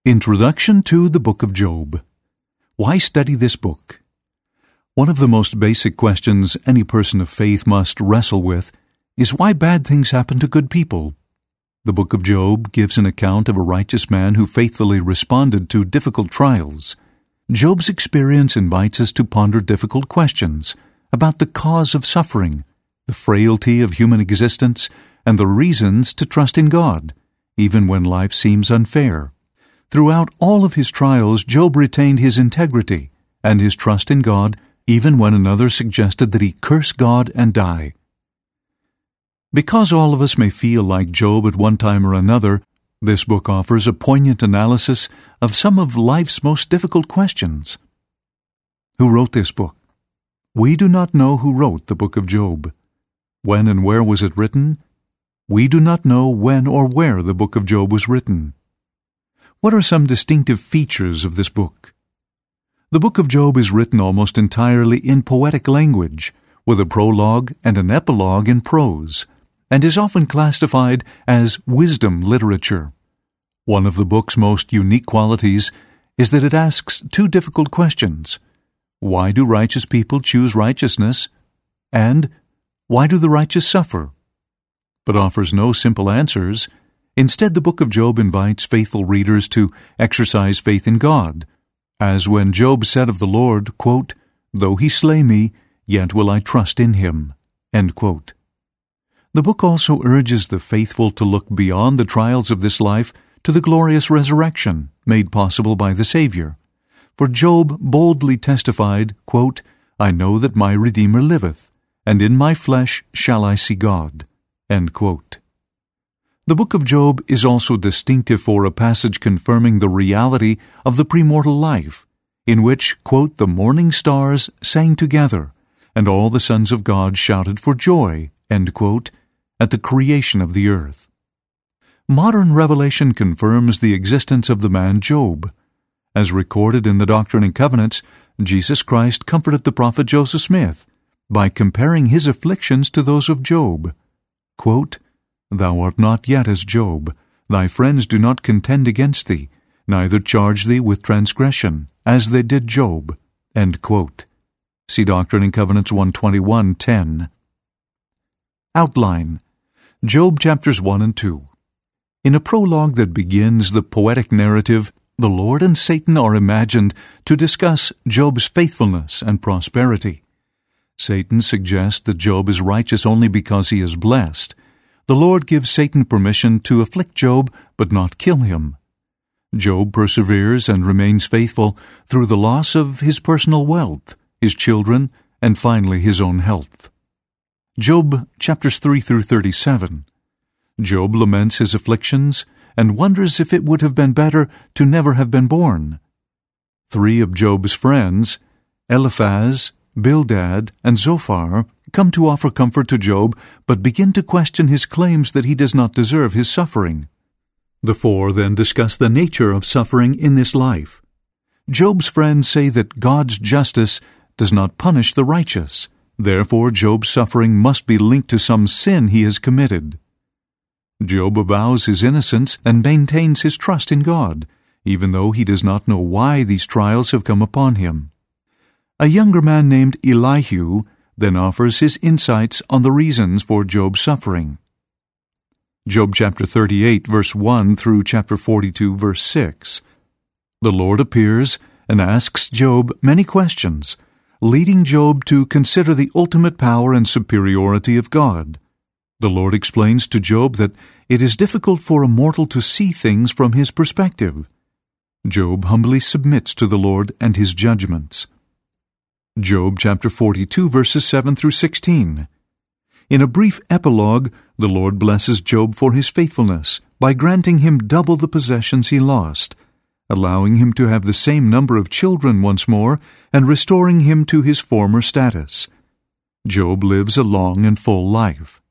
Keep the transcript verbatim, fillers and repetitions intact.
Introduction to the Book of Job. Why study this book? One of the most basic questions any person of faith must wrestle with is why bad things happen to good people. The Book of Job gives an account of a righteous man who faithfully responded to difficult trials. Job's experience invites us to ponder difficult questions about the cause of suffering, the frailty of human existence, and the reasons to trust in God, even when life seems unfair. Throughout all of his trials, Job retained his integrity and his trust in God, even when another suggested that he curse God and die. Because all of us may feel like Job at one time or another, this book offers a poignant analysis of some of life's most difficult questions. Who wrote this book? We do not know who wrote the Book of Job. When and where was it written? We do not know when or where the Book of Job was written. What are some distinctive features of this book? The Book of Job is written almost entirely in poetic language, with a prologue and an epilogue in prose, and is often classified as wisdom literature. One of the book's most unique qualities is that it asks two difficult questions. Why do righteous people choose righteousness? And why do the righteous suffer? But offers no simple answers. Instead, the Book of Job invites faithful readers to exercise faith in God, as when Job said of the Lord, quote, "Though he slay me, yet will I trust in him." End quote. The book also urges the faithful to look beyond the trials of this life to the glorious resurrection made possible by the Savior. For Job boldly testified, quote, "I know that my Redeemer liveth, and in my flesh shall I see God." End quote. The Book of Job is also distinctive for a passage confirming the reality of the premortal life, in which, quote, "the morning stars sang together, and all the sons of God shouted for joy," end quote, at the creation of the earth. Modern revelation confirms the existence of the man Job. As recorded in the Doctrine and Covenants, Jesus Christ comforted the prophet Joseph Smith by comparing his afflictions to those of Job. Quote, "Thou art not yet as Job. Thy friends do not contend against thee, neither charge thee with transgression, as they did Job." End quote. See Doctrine and Covenants one twenty-one ten. Outline. Job chapters one and two. In a prologue that begins the poetic narrative, the Lord and Satan are imagined to discuss Job's faithfulness and prosperity. Satan suggests that Job is righteous only because he is blessed. The Lord gives Satan permission to afflict Job but not kill him. Job perseveres and remains faithful through the loss of his personal wealth, his children, and finally his own health. Job chapters three through thirty-seven. Job laments his afflictions and wonders if it would have been better to never have been born. Three of Job's friends, Eliphaz, Bildad, and Zophar, come to offer comfort to Job, but begin to question his claims that he does not deserve his suffering. The four then discuss the nature of suffering in this life. Job's friends say that God's justice does not punish the righteous. Therefore, Job's suffering must be linked to some sin he has committed. Job avows his innocence and maintains his trust in God, even though he does not know why these trials have come upon him. A younger man named Elihu then offers his insights on the reasons for Job's suffering. Job chapter thirty-eight, verse one through chapter forty-two, verse six. The Lord appears and asks Job many questions, leading Job to consider the ultimate power and superiority of God. The Lord explains to Job that it is difficult for a mortal to see things from his perspective. Job humbly submits to the Lord and his judgments. Job chapter forty-two, verses seven through sixteen. In a brief epilogue, the Lord blesses Job for his faithfulness by granting him double the possessions he lost, allowing him to have the same number of children once more, and restoring him to his former status. Job lives a long and full life.